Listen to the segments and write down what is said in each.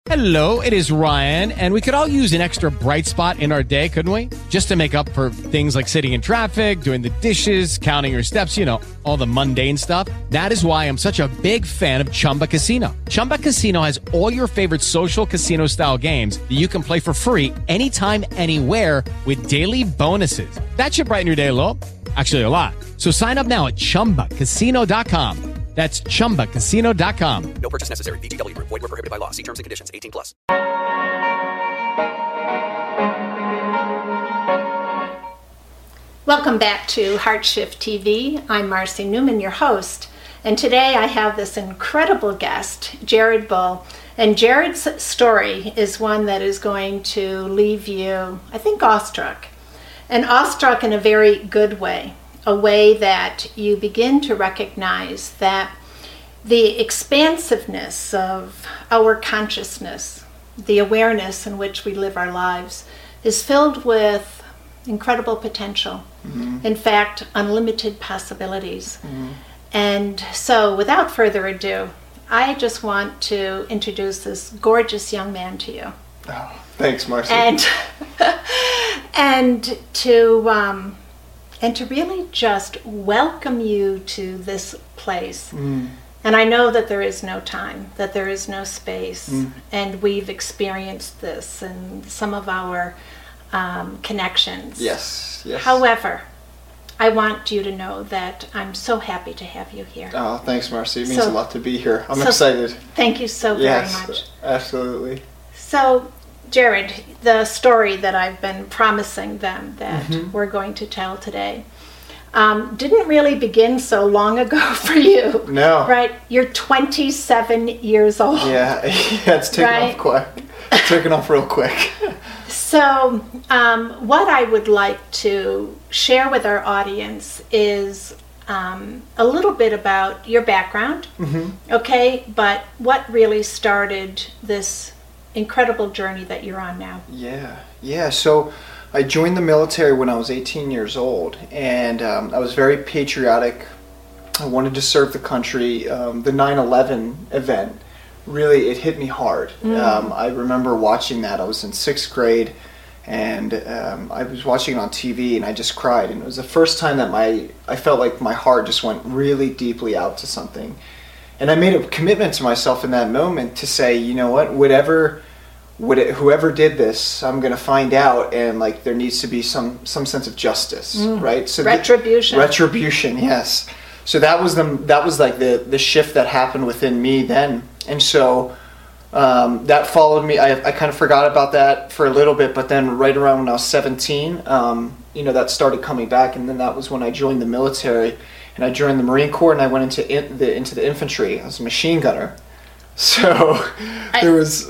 Hello, it is Ryan, and we could all use an extra bright spot in our day, couldn't we? Just to make up for things like sitting in traffic, doing the dishes, counting your steps, you know, all the mundane stuff. That is why I'm such a big fan of Chumba Casino. Chumba Casino has all your favorite social casino-style games that you can play for free anytime, anywhere with daily bonuses. That should brighten your day a little. Actually, a lot. So sign up now at ChumbaCasino.com. That's ChumbaCasino.com. No purchase necessary. VGW Group. Void where prohibited by law. See terms and conditions. 18+. Welcome back to HeartShift TV. I'm Marcy Newman, your host. And today I have this incredible guest, Jared Bull. And Jared's story is one that is going to leave you, I think, awestruck. And awestruck in a very good way. A way that you begin to recognize that the expansiveness of our consciousness, the awareness in which we live our lives, is filled with incredible potential. Mm-hmm. In fact, unlimited possibilities. Mm-hmm. And so, without further ado, I just want to introduce this gorgeous young man to you. Oh, thanks, Marcy. And to really just welcome you to this place. Mm. And I know that there is no time, that there is no space, and we've experienced this in some of our connections. Yes. However, I want you to know that I'm so happy to have you here. Oh, thanks, Marcy. It means a lot to be here. I'm excited. Thank you so very much. Absolutely. So, Jared, the story that I've been promising them that we're going to tell today didn't really begin so long ago for you. No. Right? You're 27 years old. Yeah, it's taken off quick. It's taken off real quick. So, what I would like to share with our audience is a little bit about your background, okay? But what really started this incredible journey that you're on now? Yeah. So I joined the military when I was 18 years old, and I was very patriotic. I wanted to serve the country. The 9/11 event, really, it hit me hard. I remember watching that. I was in 6th grade, and I was watching it on TV, and I just cried. And it was the first time that I felt like my heart just went really deeply out to something. And I made a commitment to myself in that moment to say, you know what, whoever did this, I'm going to find out, and like there needs to be some sense of justice, right? So retribution. Retribution, yes. So that was like the shift that happened within me then, and so that followed me. I kind of forgot about that for a little bit, but then right around when I was 17, that started coming back, and then that was when I joined the military. And I joined the Marine Corps, and I went into the infantry. I was a machine gunner. So there was...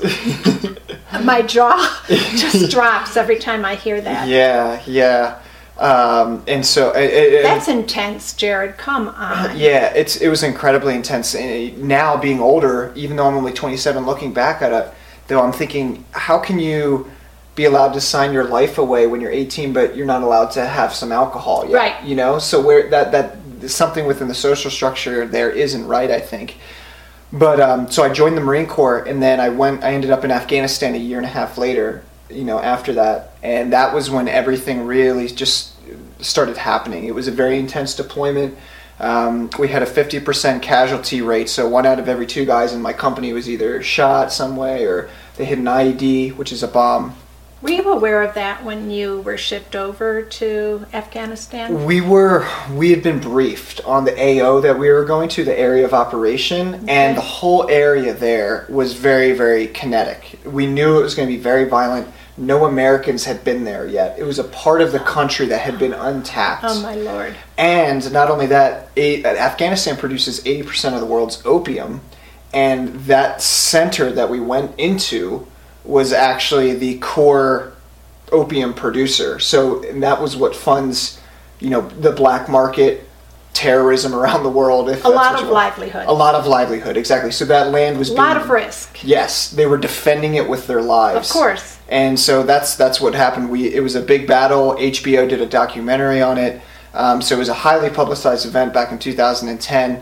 My jaw just drops every time I hear that. Yeah. And so... That's intense, Jared. Come on. Yeah, it was incredibly intense. And now, being older, even though I'm only 27, looking back at it, though, I'm thinking, how can you be allowed to sign your life away when you're 18, but you're not allowed to have some alcohol yet? Right. You know? So where that something within the social structure there isn't right, I think. But so I joined the Marine Corps, and then I ended up in Afghanistan a year and a half later, after that. And that was when everything really just started happening. It was a very intense deployment. We had a 50% casualty rate, so 1 out of every 2 guys in my company was either shot some way or they hit an IED, which is a bomb. Were you aware of that when you were shipped over to Afghanistan? We had been briefed on the AO that we were going to, the area of operation, and the whole area there was very, very kinetic. We knew it was going to be very violent. No Americans had been there yet. It was a part of the country that had been untapped. Oh, my Lord. And not only that, Afghanistan produces 80% of the world's opium, and that center that we went into was actually the core opium producer. So that was what funds, the black market, terrorism around the world. A lot of livelihood. A lot of livelihood, exactly. So that land was a lot of risk. Yes, they were defending it with their lives. Of course. And so that's what happened. It was a big battle. HBO did a documentary on it. So it was a highly publicized event back in 2010.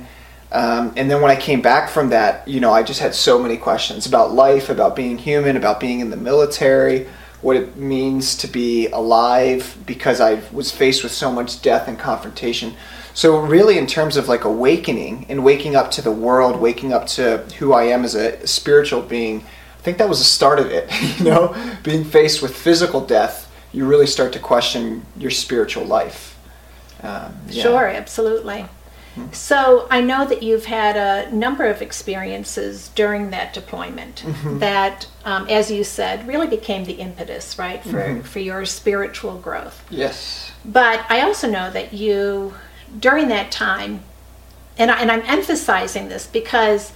And then when I came back from that, I just had so many questions about life, about being human, about being in the military, what it means to be alive, because I was faced with so much death and confrontation. So really, in terms of like awakening and waking up to the world, waking up to who I am as a spiritual being, I think that was the start of it. Being faced with physical death, you really start to question your spiritual life. Sure, absolutely. So I know that you've had a number of experiences during that deployment that, as you said, really became the impetus, right, for your spiritual growth. Yes. But I also know that you, during that time, and I'm emphasizing this because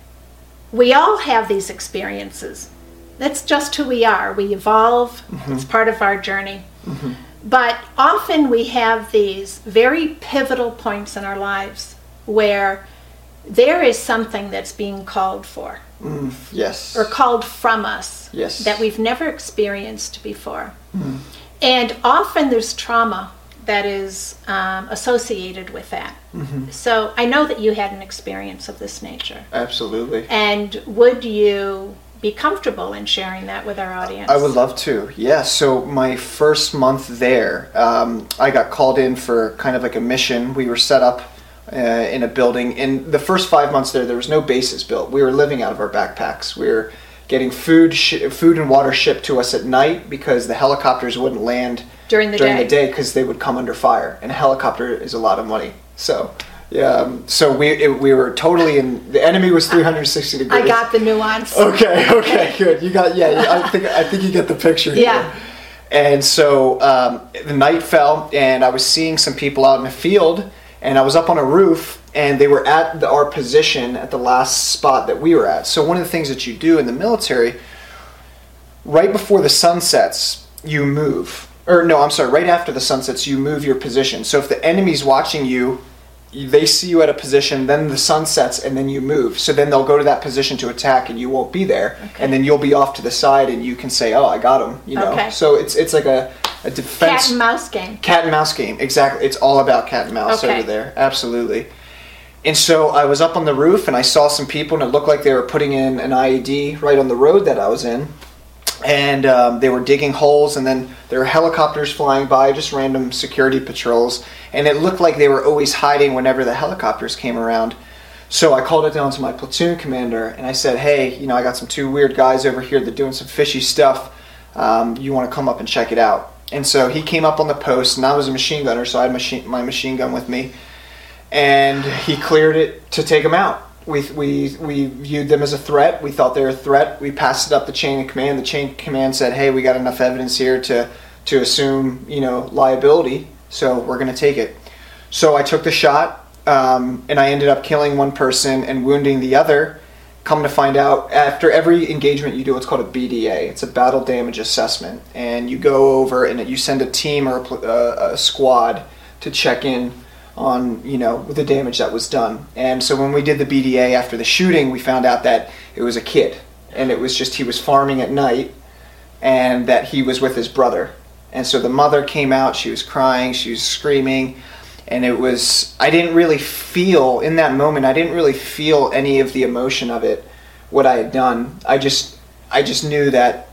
we all have these experiences. That's just who we are. We evolve. It's part of our journey. But often we have these very pivotal points in our lives where there is something that's being called for. Yes. Or called from us. Yes. That we've never experienced before. And often there's trauma that is associated with that. So I know that you had an experience of this nature. Absolutely. And would you be comfortable in sharing that with our audience? I would love to. Yeah. So my first month there, I got called in for kind of like a mission. We were set up in a building. In the first 5 months there was no bases built. We were living out of our backpacks. We were getting food and water shipped to us at night because the helicopters wouldn't land during the day because they would come under fire. And a helicopter is a lot of money. So yeah, so we were totally in. The enemy was 360 degrees. I got the nuance. Okay, good. You got I think you get the picture. Yeah. Here. And so the night fell, and I was seeing some people out in the field, and I was up on a roof, and they were at our position at the last spot that we were at. So one of the things that you do in the military, right before the sun sets, you move. Or no, I'm sorry, right after the sun sets, you move your position. So if the enemy's watching you, they see you at a position, then the sun sets, and then you move. So then they'll go to that position to attack, and you won't be there. Okay. And then you'll be off to the side, and you can say, "Oh, I got him." Okay. So it's like a defense. Cat and mouse game. Cat and mouse game, exactly. It's all about cat and mouse over there. Absolutely. And so I was up on the roof, and I saw some people, and it looked like they were putting in an IED right on the road that I was in. And they were digging holes, and then there were helicopters flying by, just random security patrols, and it looked like they were always hiding whenever the helicopters came around. So I called it down to my platoon commander, and I said, "Hey, I got some two weird guys over here that are doing some fishy stuff. You want to come up and check it out?" And so he came up on the post, and I was a machine gunner, so I had my machine gun with me, and he cleared it to take them out. We viewed them as a threat. We thought they were a threat. We passed it up the chain of command. The chain of command said, "Hey, we got enough evidence here to assume liability, so we're going to take it." So I took the shot, and I ended up killing one person and wounding the other. Come to find out, after every engagement you do what's called a BDA. It's a battle damage assessment, and you go over and you send a team or a squad to check in on the damage that was done. And so when we did the BDA after the shooting, we found out that it was a kid, and it was just he was farming at night, and that he was with his brother. And so the mother came out, she was crying, she was screaming, and I didn't really feel in that moment, I didn't really feel any of the emotion of it, what I had done. I just knew that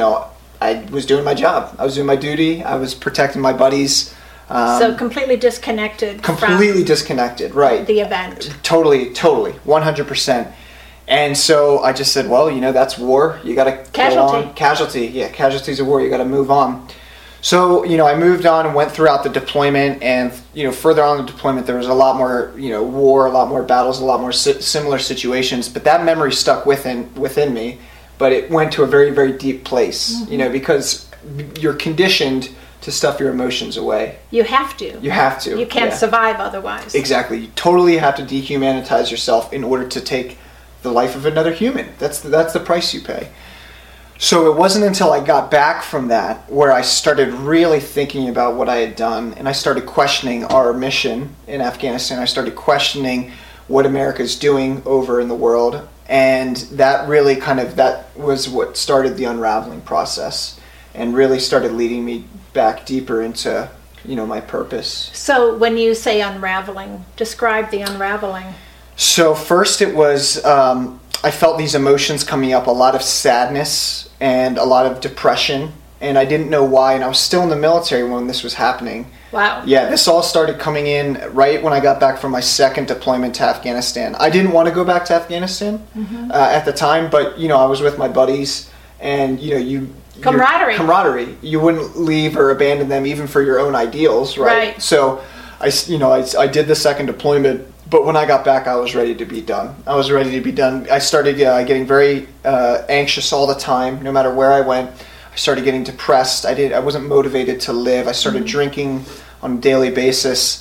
I was doing my job, I was doing my duty, I was protecting my buddies. So completely disconnected. Completely disconnected, right. The event. Totally, 100%. And so I just said, well, that's war. You got to go on. Casualty, yeah, casualties of war. You got to move on. So, I moved on and went throughout the deployment, and, further on the deployment, there was a lot more, war, a lot more battles, a lot more similar situations. But that memory stuck within me, but it went to a very, very deep place, because you're conditioned to stuff your emotions away. You have to. You can't survive otherwise. Exactly. You totally have to dehumanitize yourself in order to take the life of another human. That's the price you pay. So it wasn't until I got back from that where I started really thinking about what I had done, and I started questioning our mission in Afghanistan. I started questioning what America's doing over in the world, and that really that was what started the unraveling process and really started leading me back deeper into my purpose. So when you say unraveling, describe the unraveling. So first it was, I felt these emotions coming up, a lot of sadness and a lot of depression, and I didn't know why, and I was still in the military when this was happening. Wow. Yeah, this all started coming in right when I got back from my second deployment to Afghanistan. I didn't want to go back to Afghanistan at the time, but, I was with my buddies, and, camaraderie. You wouldn't leave or abandon them even for your own ideals, right? So I did the second deployment, but when I got back, I was ready to be done. I started getting very anxious all the time, no matter where I went. I started getting depressed. I wasn't motivated to live. I started drinking on a daily basis.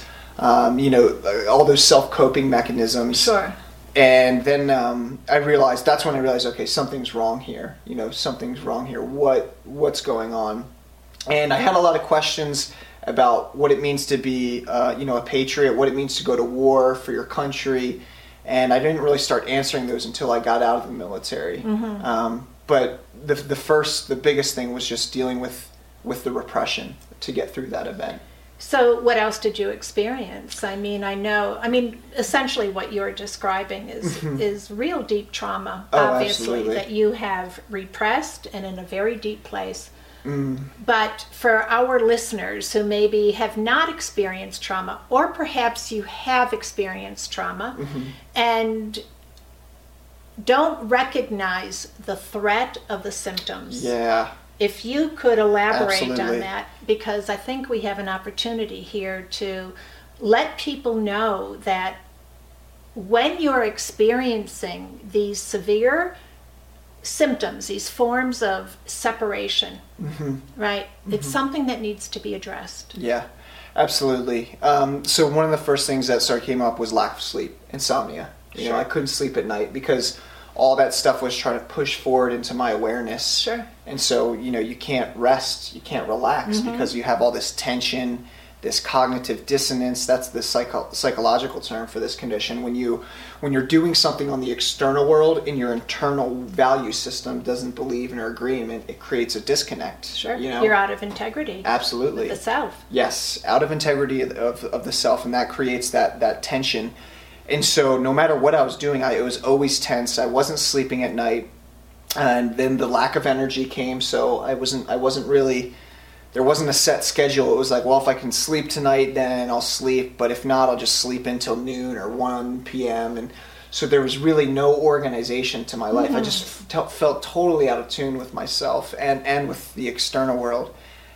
All those self-coping mechanisms. Sure. And then that's when I realized, okay, something's wrong here. Something's wrong here. What's going on? And I had a lot of questions about what it means to be, a patriot, what it means to go to war for your country. And I didn't really start answering those until I got out of the military. But the biggest thing was just dealing with the repression to get through that event. So what else did you experience? Essentially what you're describing is real deep trauma, obviously, absolutely. that you have repressed and in a very deep place. But for our listeners who maybe have not experienced trauma, or perhaps you have experienced trauma and don't recognize the threat of the symptoms. Yeah. If you could elaborate Absolutely. on that, because I think we have an opportunity here to let people know that when you're experiencing these severe symptoms, these forms of separation, right? It's something that needs to be addressed. Yeah, absolutely. So one of the first things that came up was lack of sleep, insomnia. I couldn't sleep at night because all that stuff was trying to push forward into my awareness. Sure. And so, you can't rest, you can't relax because you have all this tension, this cognitive dissonance. That's the psychological term for this condition. When you're doing something on the external world and your internal value system doesn't believe in or agree, it creates a disconnect. Sure. You're out of integrity. Absolutely. With the self. Yes, out of integrity of the self, and that creates that tension. And so no matter what I was doing, it was always tense. I wasn't sleeping at night. And then the lack of energy came, so I wasn't really, there wasn't a set schedule. It was like, well, if I can sleep tonight, then I'll sleep. But if not, I'll just sleep until noon or 1 p.m. And so there was really no organization to my life. I just felt totally out of tune with myself and with the external world.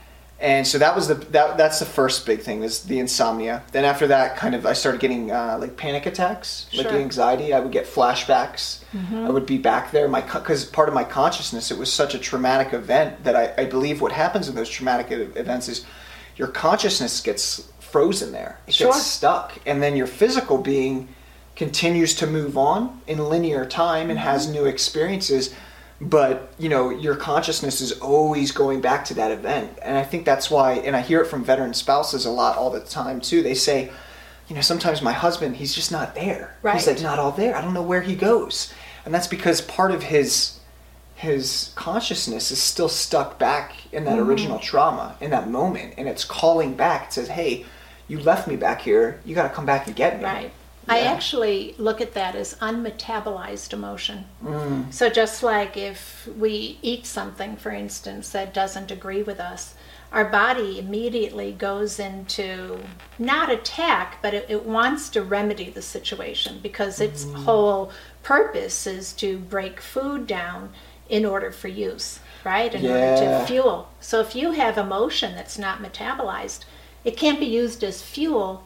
And so that's the first big thing, is the insomnia. Then after that, I started getting like panic attacks, like anxiety. I would get flashbacks. I would be back there, because part of my consciousness, it was such a traumatic event that I believe what happens in those traumatic events is your consciousness gets frozen there. It gets stuck. And then your physical being continues to move on in linear time and has new experiences. But, your consciousness is always going back to that event. And I think that's why, and I hear it from veteran spouses a lot all the time too. They say, sometimes my husband, he's just not there. Right. He's like not all there. I don't know where he goes. And that's because part of his consciousness is still stuck back in that original trauma, in that moment. And it's calling back. It says, hey, you left me back here. You got to come back and get me. Right. I actually look at that as unmetabolized emotion. So just like if we eat something, for instance, that doesn't agree with us, our body immediately goes into, not attack, but it wants to remedy the situation, because its whole purpose is to break food down in order for use, right? In order to fuel. So if you have emotion that's not metabolized, it can't be used as fuel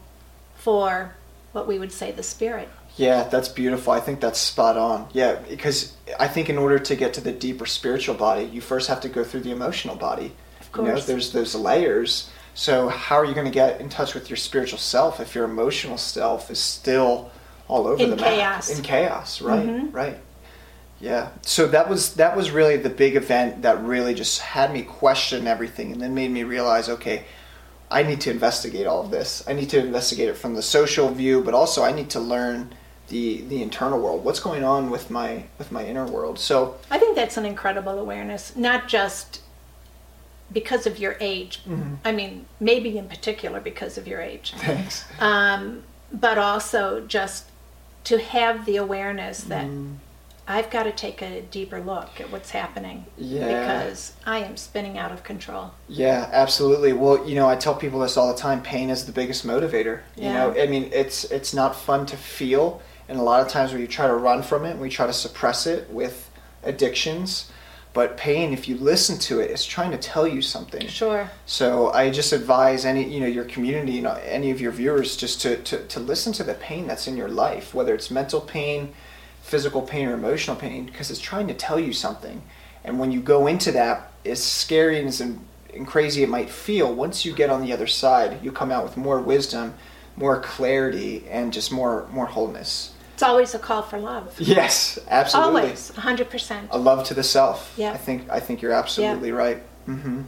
for what we would say the spirit. Yeah, that's beautiful. I think that's spot on. Yeah, because I think in order to get to the deeper spiritual body, you first have to go through the emotional body. Of course. There's those layers. So how are you going to get in touch with your spiritual self if your emotional self is still all over the map? In chaos, right? Right. Yeah. So that was really the big event that really just had me question everything, and then made me realize, okay, I need to investigate all of this. I need to investigate it from the social view, but also I need to learn the internal world. What's going on with my inner world? So I think that's an incredible awareness, not just because of your age. I mean, maybe in particular because of your age. Thanks. But also just to have the awareness that I've got to take a deeper look at what's happening because I am spinning out of control. Yeah, absolutely. Well, I tell people this all the time. Pain is the biggest motivator. I mean, it's not fun to feel, and a lot of times we try to run from it, we try to suppress it with addictions. But pain, if you listen to it, it's trying to tell you something. Sure. So I just advise your community, any of your viewers, just to listen to the pain that's in your life, whether it's mental pain, physical pain, or emotional pain, because it's trying to tell you something. And when you go into that, as scary and crazy it might feel, once you get on the other side, you come out with more wisdom, more clarity, and just more wholeness. It's always a call for love. Yes, absolutely. Always, 100%. A love to the self. Yeah. I think you're absolutely right. Mm-hmm.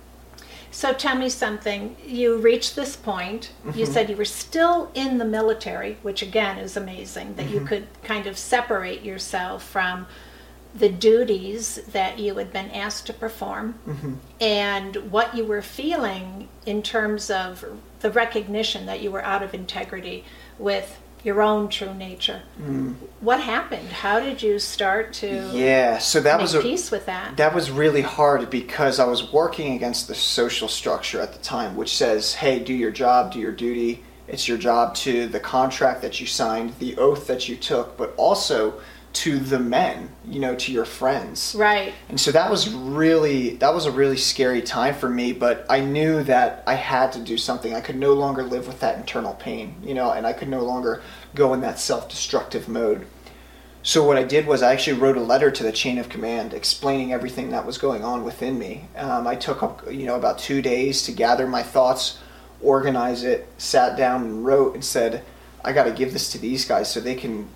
So tell me something. You reached this point. You said you were still in the military, which again is amazing, that you could kind of separate yourself from the duties that you had been asked to perform and what you were feeling in terms of the recognition that you were out of integrity with your own true nature. What happened? How did you start to so that make peace with that? That was really hard because I was working against the social structure at the time, which says, hey, do your job, do your duty. It's your job to the contract that you signed, the oath that you took, but also to the men, to your friends. Right. And so that was a really scary time for me, but I knew that I had to do something. I could no longer live with that internal pain, and I could no longer go in that self-destructive mode. So what I did was I actually wrote a letter to the chain of command explaining everything that was going on within me. I took about 2 days to gather my thoughts, organize it, sat down and wrote and said, I got to give this to these guys so they can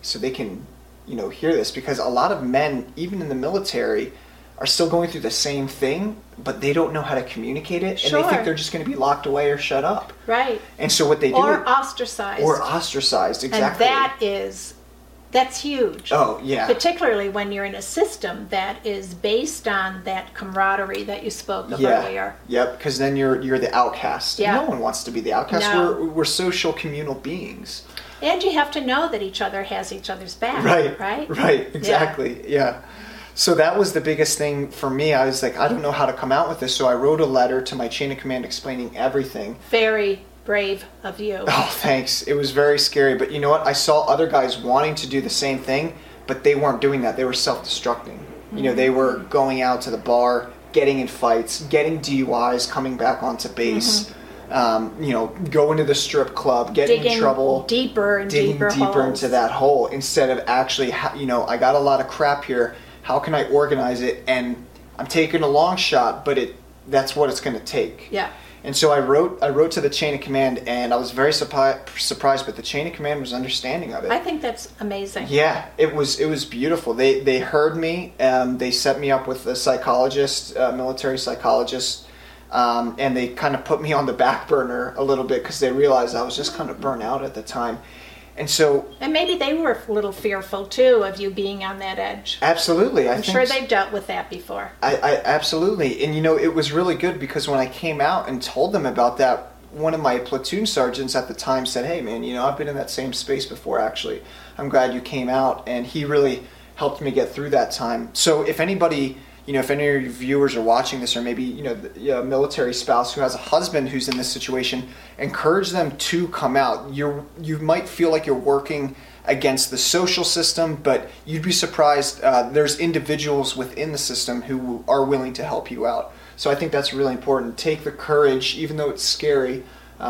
hear this, because a lot of men, even in the military, are still going through the same thing, but they don't know how to communicate it, and they think they're just going to be locked away or shut up. Right. And so what they do... Or ostracized, exactly. And that's huge. Oh, yeah. Particularly when you're in a system that is based on that camaraderie that you spoke of earlier. Yep, because then you're the outcast. Yeah. No one wants to be the outcast. No. We're social communal beings. And you have to know that each other has each other's back. Right, exactly, yeah. So that was the biggest thing for me. I was like, I don't know how to come out with this, so I wrote a letter to my chain of command explaining everything. Very brave of you. Oh, thanks. It was very scary, but you know what? I saw other guys wanting to do the same thing, but they weren't doing that. They were self-destructing. They were going out to the bar, getting in fights, getting DUIs, coming back onto base. Going to the strip club, getting in trouble, digging deeper into that hole, instead of actually, I got a lot of crap here. How can I organize it? And I'm taking a long shot, but that's what it's going to take. Yeah. And so I wrote to the chain of command, and I was very surprised, but the chain of command was understanding of it. I think that's amazing. Yeah, it was beautiful. They heard me. They set me up with a psychologist, military psychologist. And they kind of put me on the back burner a little bit because they realized I was just kind of burnt out at the time. And maybe they were a little fearful too of you being on that edge. Absolutely. I'm sure they've dealt with that before. I absolutely. And it was really good because when I came out and told them about that, one of my platoon sergeants at the time said, hey man, I've been in that same space before actually. I'm glad you came out. And he really helped me get through that time. So if anybody... if any of your viewers are watching this, or maybe, a military spouse who has a husband who's in this situation, encourage them to come out. You might feel like you're working against the social system, but you'd be surprised. There's individuals within the system who are willing to help you out. So I think that's really important. Take the courage, even though it's scary,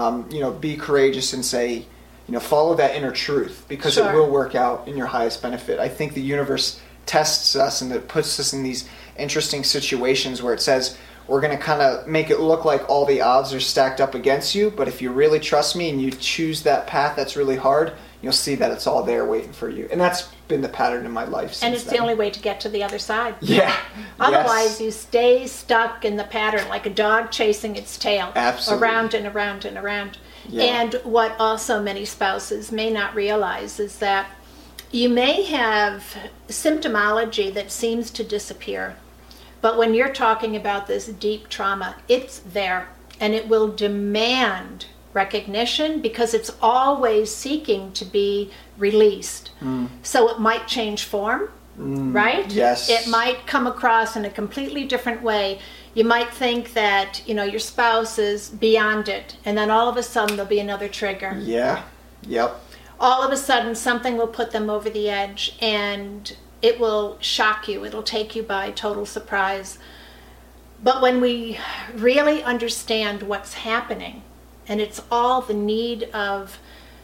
be courageous and say, follow that inner truth, because it will work out in your highest benefit. I think the universe tests us and it puts us in these interesting situations where it says we're going to kind of make it look like all the odds are stacked up against you, but if you really trust me and you choose that path that's really hard, you'll see that it's all there waiting for you. And that's been the pattern in my life since And it's then. the only way to get to the other side. Yeah. Otherwise, you stay stuck in the pattern like a dog chasing its tail. Absolutely. Around and around and around. Yeah. And what also many spouses may not realize is that you may have symptomology that seems to disappear, but when you're talking about this deep trauma, it's there, and it will demand recognition because it's always seeking to be released. So it might change form, right? Yes. It might come across in a completely different way. You might think that, your spouse is beyond it, and then all of a sudden there'll be another trigger. Yeah. Yep. All of a sudden something will put them over the edge, and it will shock you. It'll take you by total surprise. But when we really understand what's happening, and it's all the need of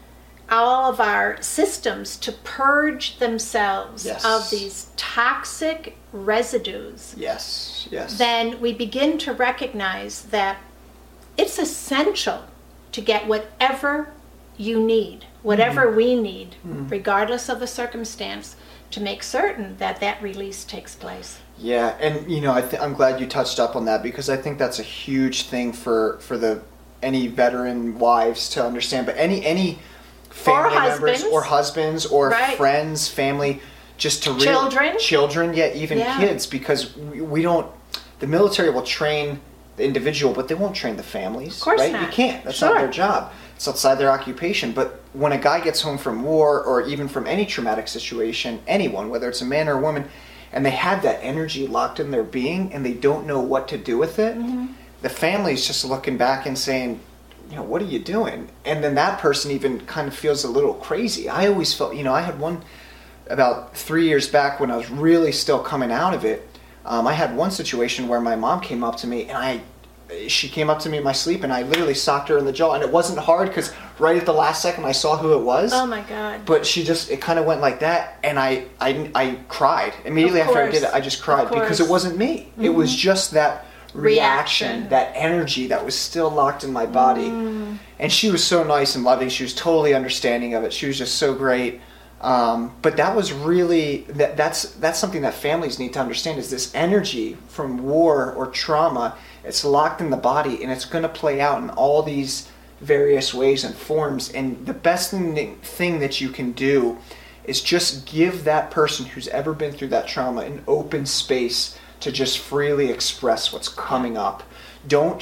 all of our systems to purge themselves Yes. of these toxic residues, Yes. Yes. then we begin to recognize that it's essential to get whatever you need, whatever we need, regardless of the circumstance, to make certain that that release takes place. Yeah, and I'm glad you touched up on that because I think that's a huge thing for any veteran wives to understand, but any family members or husbands or Right. friends, family, just to children, even Yeah. kids, because we don't. The military will train the individual, but they won't train the families. Of course right? not. You can't. That's Sure. not their job. It's outside their occupation. But when a guy gets home from war or even from any traumatic situation, anyone, whether it's a man or a woman, and they have that energy locked in their being and they don't know what to do with it, the family's just looking back and saying, what are you doing? And then that person even kind of feels a little crazy. I always felt, I had one about 3 years back when I was really still coming out of it. I had one situation where my mom came up to me and she came up to me in my sleep and I literally socked her in the jaw, and it wasn't hard because right at the last second I saw who it was. Oh my God. But it kind of went like that, and I cried. Immediately after I did it, I just cried because it wasn't me. It was just that reaction, that energy that was still locked in my body. And she was so nice and loving. She was totally understanding of it. She was just so great. But that was really, that's something that families need to understand, is this energy from war or trauma. It's locked in the body, and it's going to play out in all these various ways and forms. And the best thing that you can do is just give that person who's ever been through that trauma an open space to just freely express what's coming up. You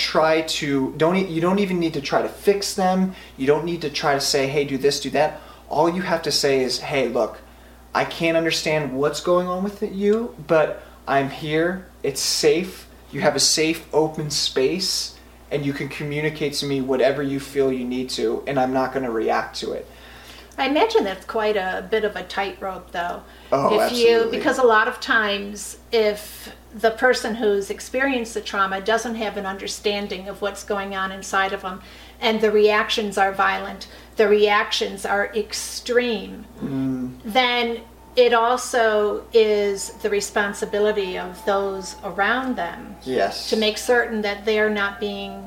don't even need to try to fix them. You don't need to try to say, hey, do this, do that. All you have to say is, hey, look, I can't understand what's going on with you, but I'm here. It's safe. You have a safe, open space, and you can communicate to me whatever you feel you need to, and I'm not going to react to it. I imagine that's quite a bit of a tightrope, though. Oh, absolutely. Because a lot of times, if the person who's experienced the trauma doesn't have an understanding of what's going on inside of them, and the reactions are violent, the reactions are extreme, then it also is the responsibility of those around them to make certain that they're not being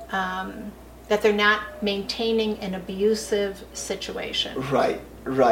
that they're not maintaining an abusive situation. Right.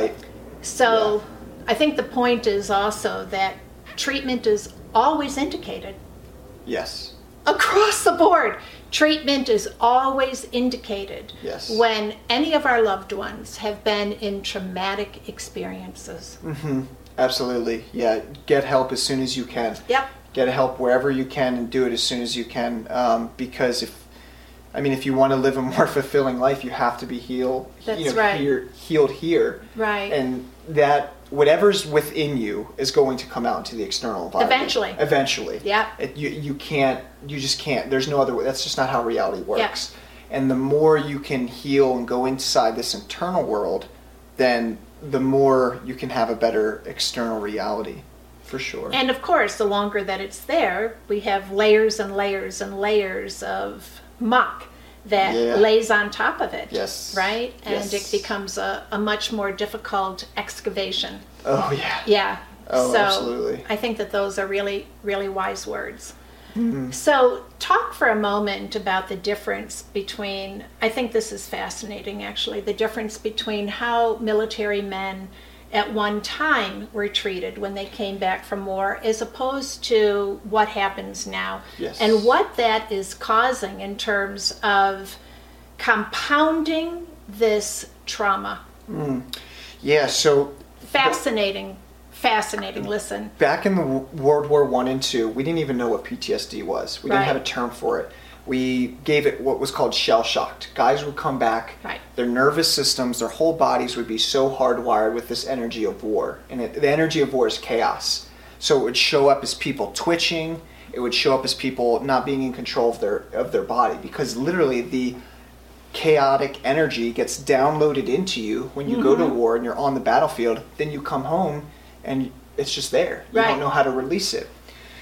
So I think the point is also that treatment is always indicated. Yes. Across the board, treatment is always indicated when any of our loved ones have been in traumatic experiences. Absolutely. Yeah. Get help as soon as you can. Yep. Get help wherever you can and do it as soon as you can. Because if you want to live a more fulfilling life, you have to be healed. That's right. Healed here. Right. And that whatever's within you is going to come out into the external environment. Eventually. Yeah. You just can't. There's no other way. That's just not how reality works. Yeah. And the more you can heal and go inside this internal world, then the more you can have a better external reality. For sure. And of course, the longer that it's there, we have layers and layers and layers of muck that lays on top of it. Yes. Right? And it becomes a much more difficult excavation. Oh, yeah. Yeah. Oh, so absolutely. I think that those are really, really wise words. So talk for a moment about the difference between, I think this is fascinating actually, the difference between how military men at one time were treated when they came back from war as opposed to what happens now. Yes. And what that is causing in terms of compounding this trauma. Yeah, so... Fascinating. Listen. Back in the World War I and II, we didn't even know what PTSD was. We didn't have a term for it. we gave it what was called shell shocked. Guys would come back, Right. their nervous systems, their whole bodies would be so hardwired with this energy of war. And the energy of war is chaos. So it would show up as people twitching, it would show up as people not being in control of their body, because literally the chaotic energy gets downloaded into you when you go to war and you're on the battlefield. Then you come home and it's just there. You Right. don't know how to release it.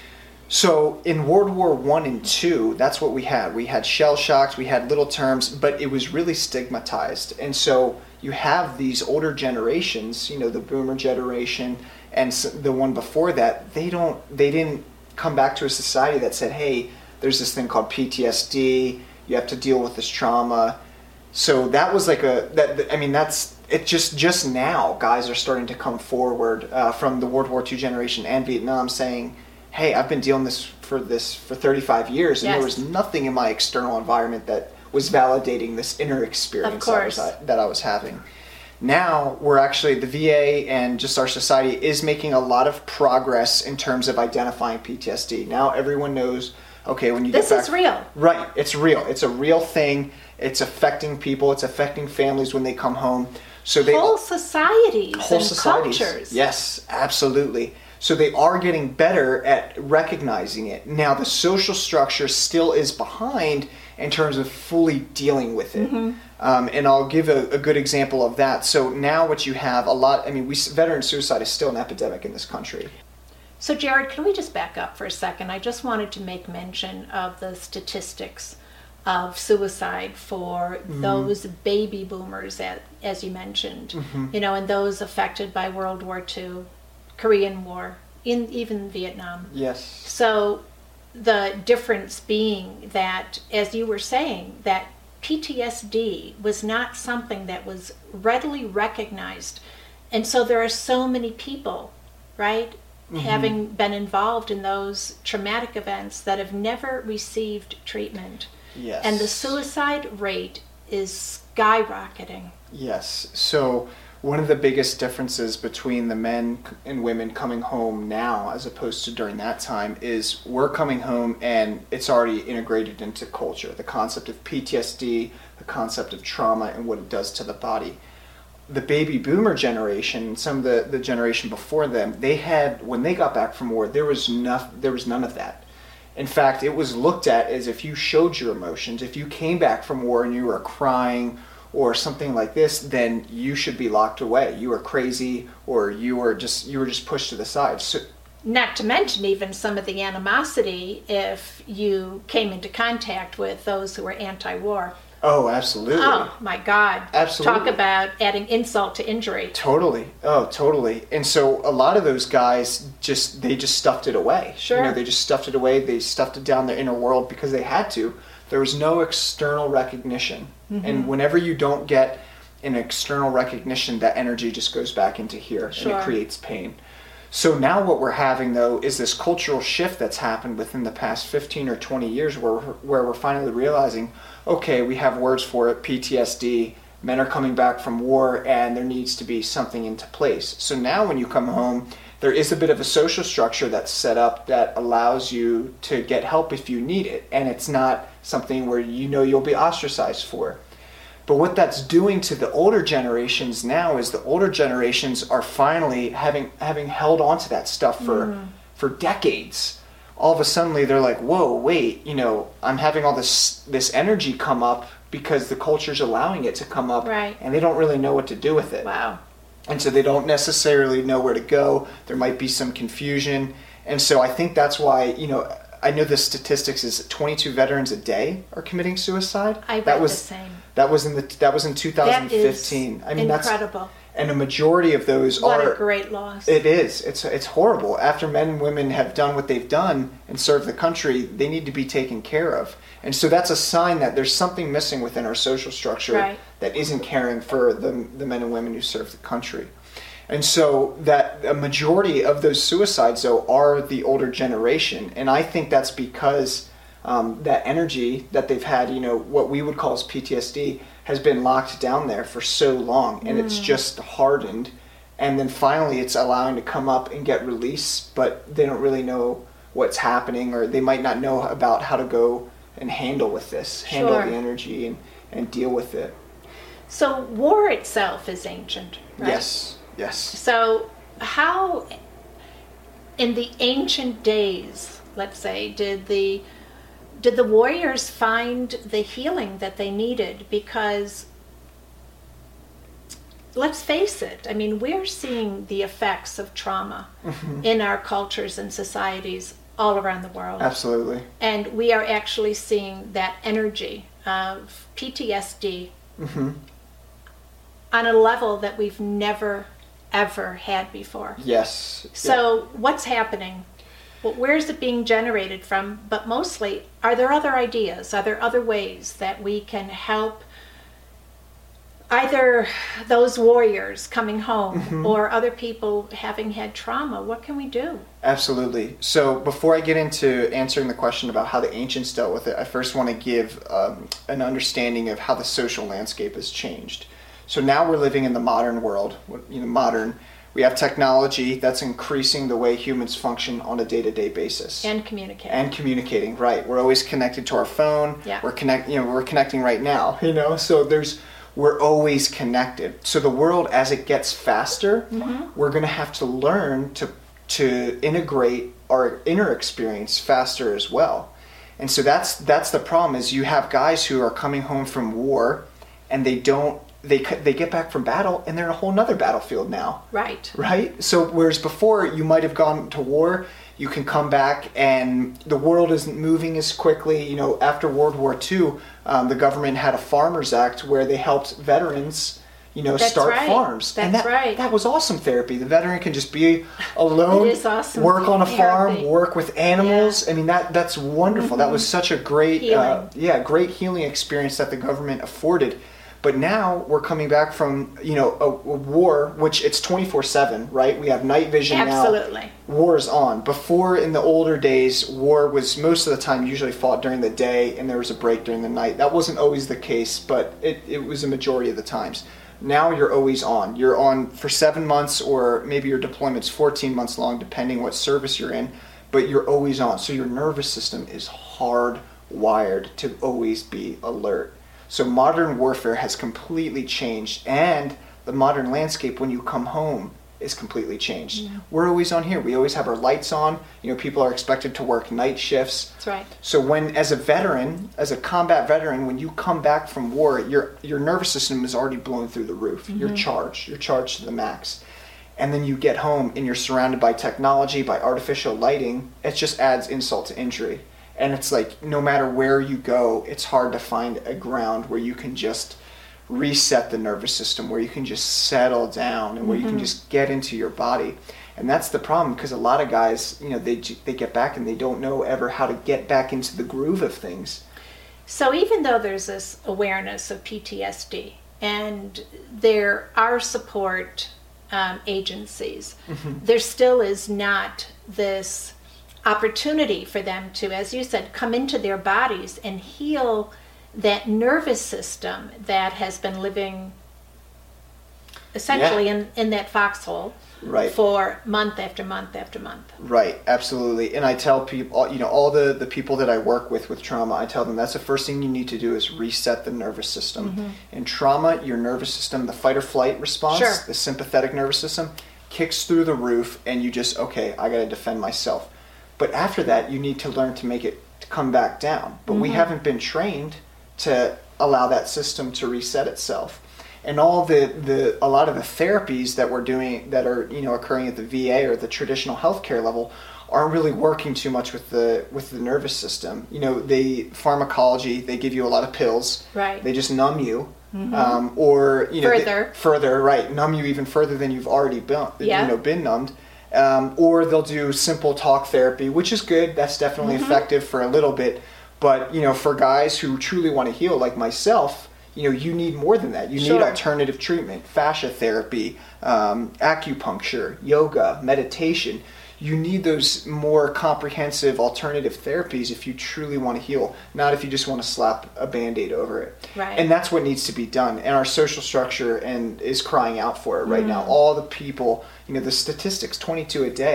So in World War I and II, that's what we had. We had shell shocks, we had little terms, but it was really stigmatized. And so you have these older generations, you know, the boomer generation and the one before that, they didn't come back to a society that said, hey, there's this thing called PTSD, you have to deal with this trauma. So that was like that's it. Just now, guys are starting to come forward from the World War II generation and Vietnam, saying, "Hey, I've been dealing for 35 years, and Yes. there was nothing in my external environment that was validating this inner experience Of course. that I was having." Now we're actually, the VA and just our society is making a lot of progress in terms of identifying PTSD. Now everyone knows, okay, when you This get back, is real. Right, it's real. It's a real thing. It's affecting people. It's affecting families when they come home. So they Whole societies whole and societies. cultures. Yes, absolutely. So they are getting better at recognizing it. Now the social structure still is behind in terms of fully dealing with it. And I'll give a good example of that. So now what you have veteran suicide is still an epidemic in this country. So Jared, can we just back up for a second? I just wanted to make mention of the statistics of suicide for those baby boomers, as you mentioned, you know, and those affected by World War II, Korean War, even Vietnam. Yes. So the difference being that, as you were saying, that PTSD was not something that was readily recognized. And so there are so many people, right, having been involved in those traumatic events that have never received treatment. Yes. And the suicide rate is skyrocketing. Yes. So one of the biggest differences between the men and women coming home now as opposed to during that time is we're coming home and it's already integrated into culture. The concept of PTSD, the concept of trauma, and what it does to the body. The baby boomer generation, some of the generation before them, they had, when they got back from war, there was none of that. In fact, it was looked at as if you showed your emotions. If you came back from war and you were crying or something like this, then you should be locked away. You were crazy, or you were just pushed to the side. So, Not to mention even some of the animosity if you came into contact with those who were anti-war. oh, absolutely. Oh my God. Absolutely. Talk about adding insult to injury. Totally. Oh, totally. And so a lot of those guys just stuffed it away. Sure. You know, they just stuffed it away. They stuffed it down their inner world because they had to. There was no external recognition. And whenever you don't get an external recognition, that energy just goes back into here Sure. and it creates pain. So now what we're having, though, is this cultural shift that's happened within the past 15 or 20 years where we're finally realizing, okay, we have words for it, PTSD, men are coming back from war, and there needs to be something into place. So now when you come home, there is a bit of a social structure that's set up that allows you to get help if you need it, and it's not something where you know you'll be ostracized for. But what that's doing to the older generations now is the older generations are finally having held on to that stuff for decades. All of a sudden they're like, whoa, wait, you know, I'm having all this energy come up because the culture's allowing it to come up, Right. and they don't really know what to do with it. Wow. And so they don't necessarily know where to go. There might be some confusion. And so I think that's why, you know, I know the statistics is 22 veterans a day are committing suicide. I read the same. That was in 2015. That is incredible. And a majority of those What are. a great loss. It is. It's horrible. After men and women have done what they've done and served the country, they need to be taken care of. And so that's a sign that there's something missing within our social structure Right. that isn't caring for the men and women who serve the country. And so that a majority of those suicides, though, are the older generation. And I think that's because that energy that they've had, you know, what we would call as PTSD, has been locked down there for so long. And it's just hardened. And then finally it's allowing to come up and get release, but they don't really know what's happening, or they might not know about how to go and handle with this, handle Sure. the energy and deal with it. So war itself is ancient, right? Yes. So how, in the ancient days, let's say, did the warriors find the healing that they needed? Because let's face it, I mean, we're seeing the effects of trauma in our cultures and societies all around the world. Absolutely. And we are actually seeing that energy of PTSD on a level that we've never, ever had before. Yes. So what's happening? Well, where's it being generated from? But mostly, are there other ideas? Are there other ways that we can help either those warriors coming home or other people having had trauma? What can we do? Absolutely. So before I get into answering the question about how the ancients dealt with it, I first want to give an understanding of how the social landscape has changed. So now we're living in the modern world. We have technology that's increasing the way humans function on a day-to-day basis. And communicate. And communicating, right. We're always connected to our phone. Yeah. We're connecting right now, so we're always connected. So the world, as it gets faster, we're going to have to learn to integrate our inner experience faster as well. And so that's the problem, is you have guys who are coming home from war and they get back from battle and they're in a whole nother battlefield now. Right? So whereas before you might have gone to war, you can come back and the world isn't moving as quickly. After World War II, the government had a Farmers Act where they helped veterans, start farms. That was awesome therapy. The veteran can just be alone, It is awesome work on a farm, therapy. work with animals. Yeah. I mean, that's wonderful. That was such a great, Healing. great healing experience that the government afforded. But now we're coming back from, a war, which it's 24/7, right? We have night vision now. Absolutely. War is on. Before, in the older days, war was most of the time usually fought during the day and there was a break during the night. That wasn't always the case, but it was a majority of the times. Now you're always on. You're on for 7 months, or maybe your deployment's 14 months long, depending what service you're in, but you're always on. So your nervous system is hardwired to always be alert. So modern warfare has completely changed, and the modern landscape when you come home is completely changed. Yeah. We're always on here. We always have our lights on. People are expected to work night shifts. That's right. So as a combat veteran, when you come back from war, your nervous system is already blown through the roof. You're charged to the max. And then you get home and you're surrounded by technology, by artificial lighting. It just adds insult to injury. And it's like, no matter where you go, it's hard to find a ground where you can just reset the nervous system, where you can just settle down, and where you can just get into your body. And that's the problem, because a lot of guys, they get back and they don't know ever how to get back into the groove of things. So even though there's this awareness of PTSD and there are support agencies, there still is not this opportunity for them to, as you said, come into their bodies and heal that nervous system that has been living essentially in that foxhole for month after month after month. Right, absolutely. And I tell people, all the people that I work with trauma, I tell them that's the first thing you need to do is reset the nervous system. In trauma, your nervous system, the fight or flight response, the sympathetic nervous system, kicks through the roof, and you just, okay, I got to defend myself. But after that, you need to learn to make it come back down. But we haven't been trained to allow that system to reset itself. And a lot of the therapies that we're doing that are occurring at the VA or the traditional healthcare level aren't really working too much with the nervous system. Pharmacology, they give you a lot of pills. Right. They just numb you. Or further, numb you even further than you've already been numbed. Or they'll do simple talk therapy, which is good. That's definitely effective for a little bit. But, for guys who truly want to heal, like myself, you need more than that. You need alternative treatment, fascia therapy, acupuncture, yoga, meditation. You need those more comprehensive alternative therapies if you truly want to heal, not if you just want to slap a Band-Aid over it. Right. And that's what needs to be done. And our social structure is crying out for it right now. All the people, the statistics, 22 a day.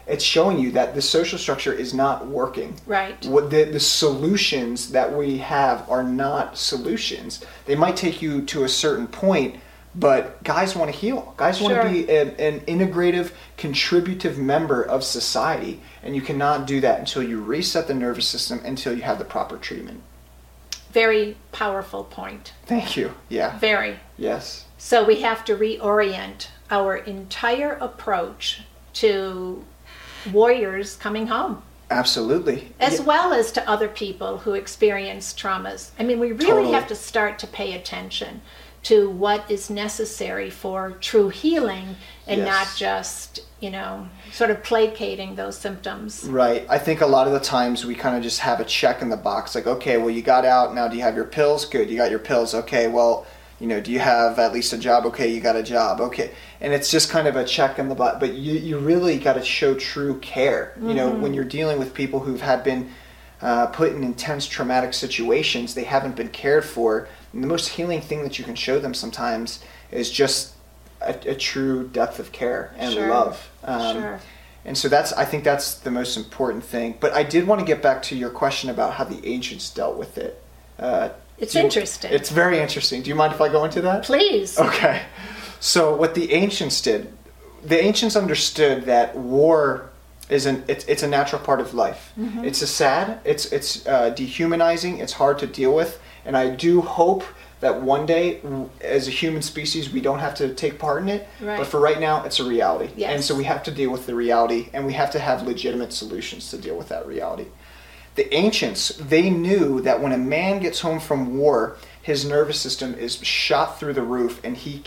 it's showing you that the social structure is not working. Right. What the solutions that we have are not solutions. They might take you to a certain point, but guys want to heal. Guys want to be an integrative, contributive member of society, and you cannot do that until you reset the nervous system, until you have the proper treatment. Very powerful point. Thank you. Yeah. Very. Yes. So we have to reorient our entire approach to warriors coming home. Absolutely. As well as to other people who experience traumas. I mean, we really Totally. have to start to pay attention to what is necessary for true healing and Yes. not just, sort of placating those symptoms. Right. I think a lot of the times we kind of just have a check in the box, like, okay, well, you got out, now do you have your pills? Good, you got your pills. Okay, well, do you have at least a job? Okay, you got a job. Okay. And it's just kind of a check in the box, but you really got to show true care. When you're dealing with people who've been put in intense traumatic situations, they haven't been cared for. And the most healing thing that you can show them sometimes is just a true depth of care and Sure. love. Sure. And so I think that's the most important thing. But I did want to get back to your question about how the ancients dealt with it. It's interesting. It's very interesting. Do you mind if I go into that? Please. Okay. So what the ancients did, the ancients understood that war it's a natural part of life. Mm-hmm. It's it's dehumanizing, it's hard to deal with, and I do hope that one day, as a human species, we don't have to take part in it. Right. But for right now, it's a reality. Yes. And so we have to deal with the reality, and we have to have legitimate solutions to deal with that reality. The ancients, they knew that when a man gets home from war, his nervous system is shot through the roof, and he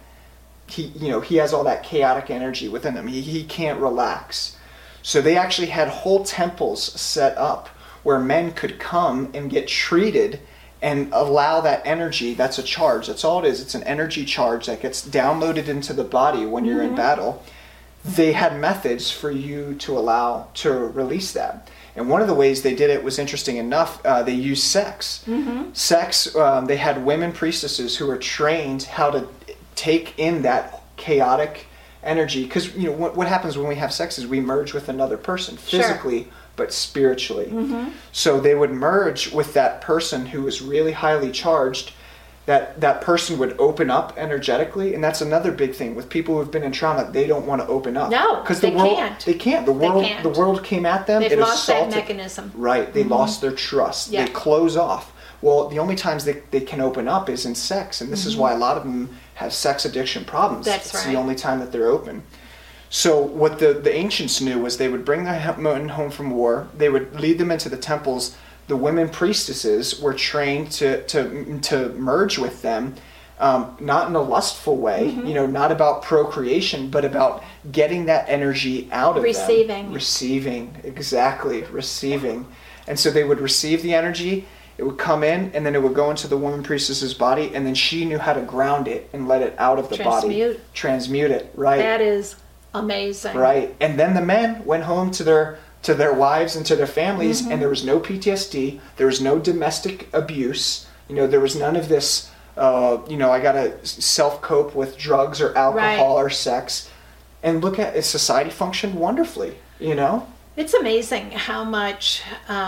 has all that chaotic energy within him. He can't relax. So they actually had whole temples set up where men could come and get treated and allow that energy. That's a charge. That's all it is. It's an energy charge that gets downloaded into the body when you're in battle. They had methods for you to allow to release that. And one of the ways they did it was interesting enough. They used sex. Mm-hmm. Sex, they had women priestesses who were trained how to take in that chaotic energy. Because what happens when we have sex is we merge with another person physically, but spiritually. Mm-hmm. So they would merge with that person who was really highly charged. That person would open up energetically, and that's another big thing with people who've been in trauma. They don't want to open up. No, because they can't. They can't. The world came at them. They've it lost that assaulted. mechanism. Right. They lost their trust. Yeah. They close off. Well, the only times they can open up is in sex, and this is why a lot of them have sex addiction problems. That's it's right. the only time that they're open. So what the ancients knew was they would bring their men home from war. They would lead them into the temples. The women priestesses were trained to merge with them, not in a lustful way, not about procreation, but about getting that energy out of them. Receiving, exactly, receiving. And so they would receive the energy, it would come in, and then it would go into the woman priestess's body, and then she knew how to ground it and let it out of the body. Transmute it, right. That is amazing. Right. And then the men went home to their wives and to their families, and there was no PTSD, there was no domestic abuse, there was none of this, I gotta self-cope with drugs or alcohol or sex. And look at society functioned wonderfully, It's amazing how much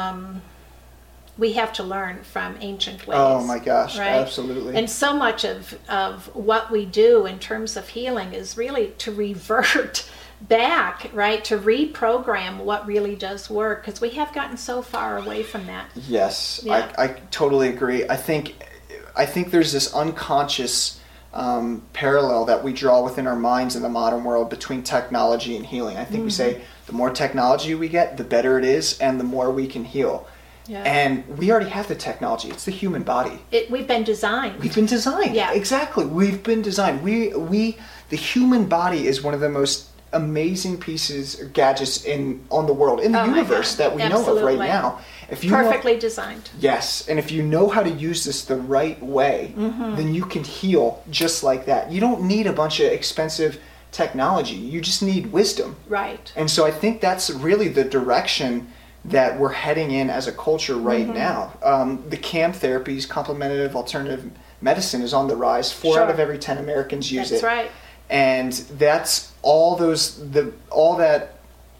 we have to learn from ancient ways. Oh my gosh, right? Absolutely. And so much of what we do in terms of healing is really to revert back, right? To reprogram what really does work, because we have gotten so far away from that. Yes, Yeah. I totally agree. I think there's this unconscious parallel that we draw within our minds in the modern world between technology and healing. I think we say the more technology we get, the better it is, and the more we can heal. Yeah. And we already have the technology. It's the human body. We've been designed. We've been designed. Yeah. Exactly. We've been designed. The human body is one of the most amazing pieces or gadgets on the world, in the universe that we know of right now. If you perfectly designed. Yes, and if you know how to use this the right way, then you can heal just like that. You don't need a bunch of expensive technology. You just need wisdom. Right. And so I think that's really the direction that we're heading in as a culture right now. The CAM therapies, complementary alternative medicine, is on the rise. 4 out of every 10 Americans use it. That's right. And that's all that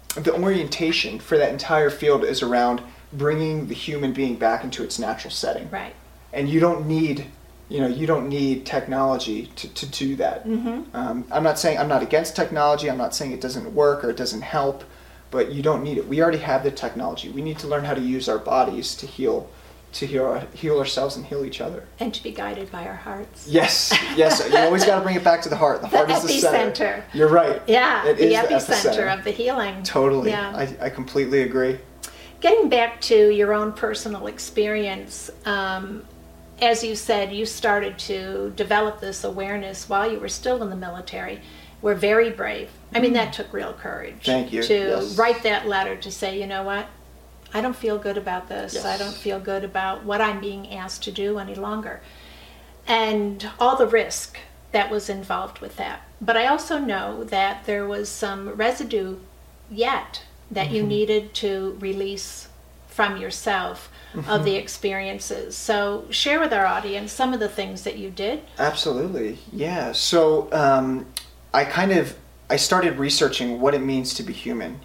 the orientation for that entire field is around bringing the human being back into its natural setting. Right. And you don't need technology to do that. I'm not against technology. I'm not saying it doesn't work or it doesn't help, but you don't need it. We already have the technology. We need to learn how to use our bodies to heal ourselves and heal each other. And to be guided by our hearts. Yes. You always got to bring it back to the heart. The heart is the center. Epicenter. You're right. Yeah, it the is epicenter of the healing. Totally. Yeah. I completely agree. Getting back to your own personal experience, as you said, you started to develop this awareness while you were still in the military. We're very brave. I mean, that took real courage. Thank you. To write that letter to say, you know what, I don't feel good about this. Yes. I don't feel good about what I'm being asked to do any longer. And all the risk that was involved with that. But I also know that there was some residue yet that you needed to release from yourself of the experiences. So share with our audience some of the things that you did. Absolutely. Yeah. So I started researching what it means to be human.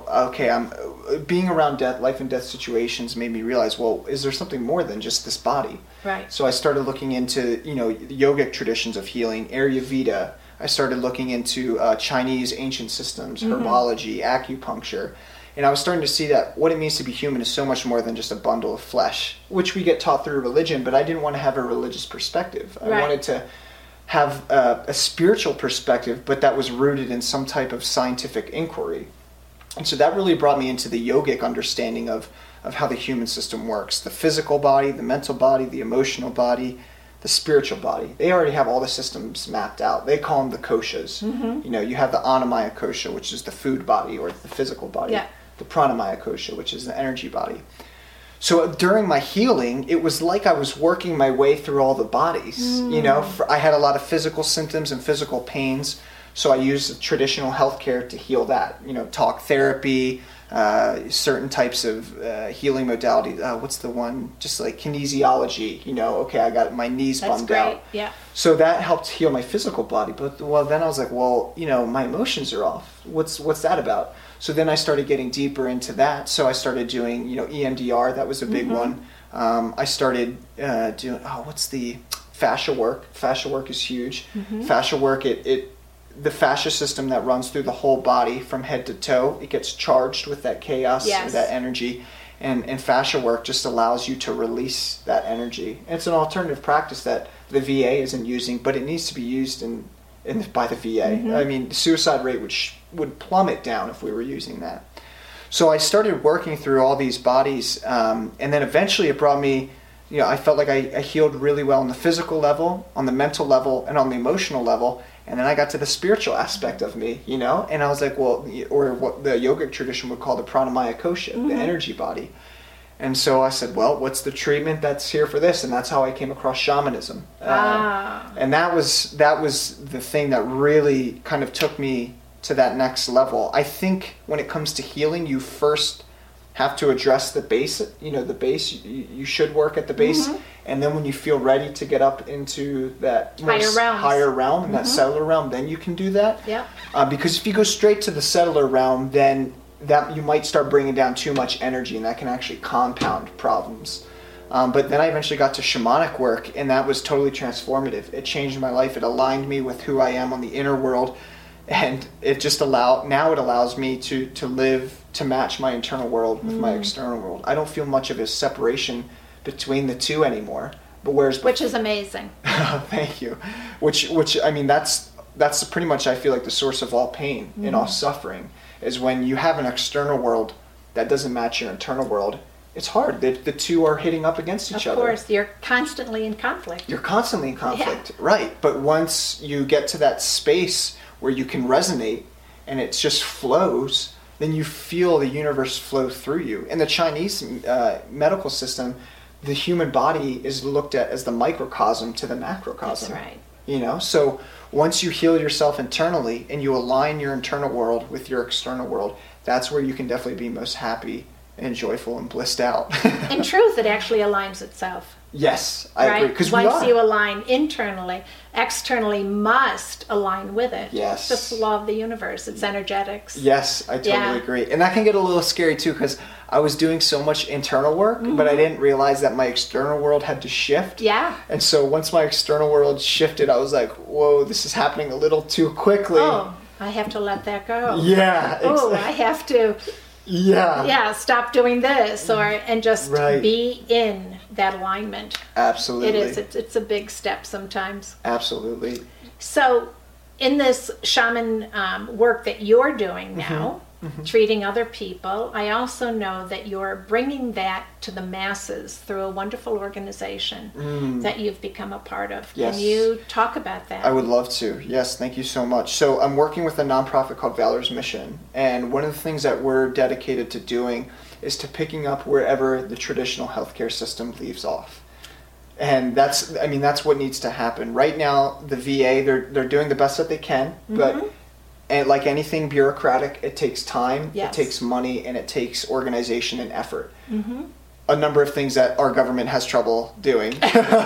I'm being around life and death situations made me realize, well, is there something more than just this body? Right. So I started looking into, the yogic traditions of healing, Ayurveda. I started looking into Chinese ancient systems, herbology, acupuncture. And I was starting to see that what it means to be human is so much more than just a bundle of flesh, which we get taught through religion, but I didn't want to have a religious perspective. I wanted to have a spiritual perspective, but that was rooted in some type of scientific inquiry. And so that really brought me into the yogic understanding of how the human system works. The physical body, the mental body, the emotional body, the spiritual body. They already have all the systems mapped out. They call them the koshas. You have the Annamaya kosha, which is the food body or the physical body. Yeah. The Pranamaya kosha, which is the energy body. So during my healing, it was like I was working my way through all the bodies. I had a lot of physical symptoms and physical pains, so I used traditional healthcare to heal that. Talk therapy, certain types of healing modalities. What's the one? Just like kinesiology. Okay, I got my knees bummed out. Yeah. So that helped heal my physical body. But then I was like, my emotions are off. What's that about? So then I started getting deeper into that. So I started doing, EMDR. That was a big one. I started doing, what's the fascia work? Fascia work is huge. Fascia work, the fascia system that runs through the whole body from head to toe, it gets charged with that chaos, or that energy. And fascia work just allows you to release that energy. And it's an alternative practice that the VA isn't using, but it needs to be used by the VA. I mean, the suicide rate would plummet down if we were using that. So I started working through all these bodies, and then eventually it brought me, I felt like I healed really well on the physical level, on the mental level, and on the emotional level. And then I got to the spiritual aspect of me, and I was like, well, or what the yogic tradition would call the Pranamaya kosha, the energy body. And so I said, well, what's the treatment that's here for this? And that's how I came across shamanism. And that was the thing that really kind of took me to that next level. I think when it comes to healing, you first have to address the base. The base, you should work at the base. And then when you feel ready to get up into that higher realm, that cellular realm, then you can do that. Yeah. Because if you go straight to the cellular realm, then that you might start bringing down too much energy, and that can actually compound problems. But then I eventually got to shamanic work, and that was totally transformative. It changed my life. It aligned me with who I am on the inner world, and it just allows me to live to match my internal world with my external world. I don't feel much of a separation between the two anymore. Which is amazing. Thank you. Which I mean, that's pretty much, I feel like, the source of all pain and all suffering, is when you have an external world that doesn't match your internal world. It's hard. The two are hitting up against each other. Of course, you're constantly in conflict. Right. But once you get to that space where you can resonate and it just flows, then you feel the universe flow through you. In the Chinese medical system, the human body is looked at as the microcosm to the macrocosm. That's right. So once you heal yourself internally and you align your internal world with your external world, that's where you can definitely be most happy and joyful and blissed out. In truth, it actually aligns itself. Yes, I right? agree. Because we once are. you align internally, externally must align with it. Yes. It's just the law of the universe. It's energetics. Yes, I totally Yeah. agree. And that can get a little scary too, because I was doing so much internal work, but I didn't realize that my external world had to shift. Yeah. And so once my external world shifted, I was like, whoa, this is happening a little too quickly. Oh, I have to let that go. Yeah. Oh, I have to, yeah. stop doing this, and just Right. be in that alignment. Absolutely. It is. It's a big step sometimes. Absolutely. So, in this shaman work that you're doing now, treating other people, I also know that you're bringing that to the masses through a wonderful organization that you've become a part of. Yes. Can you talk about that? I would love to. Yes, thank you so much. So I'm working with a nonprofit called Valor's Mission, and one of the things that we're dedicated to doing is to picking up wherever the traditional healthcare system leaves off. And that's what needs to happen. Right now, the VA, they're doing the best that they can, but and like anything bureaucratic, it takes time, Yes. it takes money, and it takes organization and effort. A number of things that our government has trouble doing.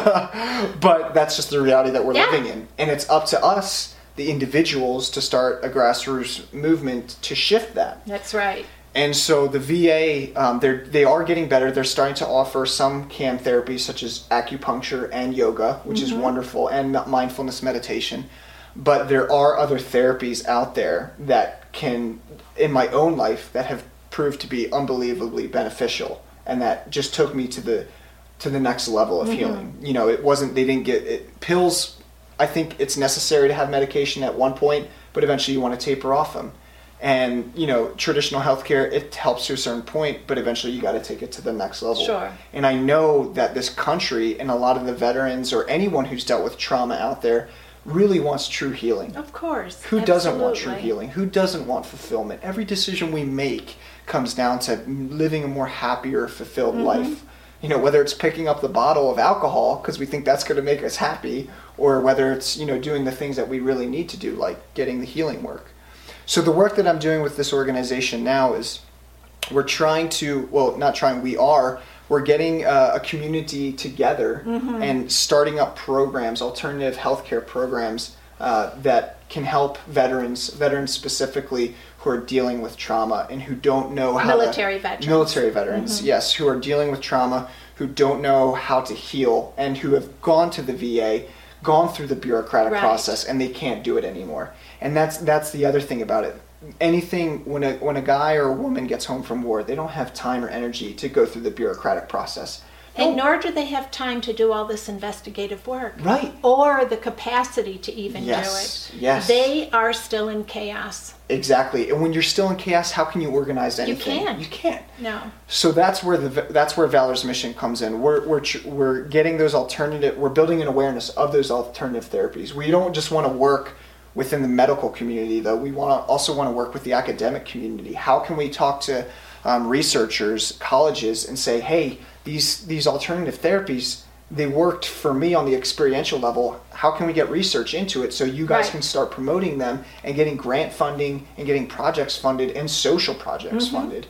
But that's just the reality that we're Yeah. living in. And it's up to us, the individuals, to start a grassroots movement to shift that. That's right. And so the VA, they are getting better. They're starting to offer some CAM therapies such as acupuncture and yoga, which is wonderful, and mindfulness meditation. But there are other therapies out there that can, in my own life, that have proved to be unbelievably beneficial, and that just took me to the next level of healing. You know, it wasn't, they didn't get it, pills. I think it's necessary to have medication at one point, but eventually you want to taper off them. And, you know, traditional healthcare, it helps to a certain point, but eventually you got to take it to the next level. Sure. And I know that this country and a lot of the veterans or anyone who's dealt with trauma out there really wants true healing. Of course. Who doesn't want true Absolutely. healing? Who doesn't want fulfillment? Every decision we make comes down to living a more happier, fulfilled life. You know, whether it's picking up the bottle of alcohol because we think that's going to make us happy, or whether it's, you know, doing the things that we really need to do, like getting the healing work. So the work that I'm doing with this organization now is we're trying to, well, not trying, we're getting a community together and starting up programs, alternative healthcare programs that can help veterans specifically who are dealing with trauma and who don't know how Military veterans. Military veterans, yes, who are dealing with trauma, who don't know how to heal, and who have gone to the VA, gone through the bureaucratic Right. process, and they can't do it anymore. And that's the other thing about it. Anything, when a guy or a woman gets home from war, they don't have time or energy to go through the bureaucratic process. And nor do they have time to do all this investigative work. Right. Or the capacity to even Yes, do it. yes. They are still in chaos. Exactly. And when you're still in chaos, how can you organize anything? can't. You can't. No. So that's where Valor's Mission comes in. We're getting those alternative. We're building an awareness of those alternative therapies. We don't just want to work within the medical community, though. We also want to work with the academic community. How can we talk to researchers, colleges, and say, hey, these alternative therapies, they worked for me on the experiential level. How can we get research into it so you guys Right. can start promoting them and getting grant funding and getting projects funded and social projects funded?